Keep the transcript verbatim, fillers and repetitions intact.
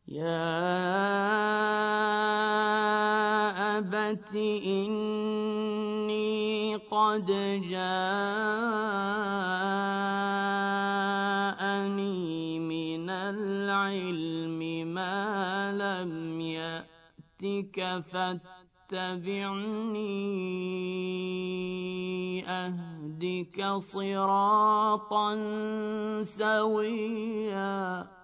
يَا أَبَتِ إِنِّي قَدْ جَاءَنِي مِنَ الْعِلْمِ مَا لَمْ يَأْتِكَ فَاتَّبِعْنِي أَهْدِكَ صِرَاطًا سَوِيًّا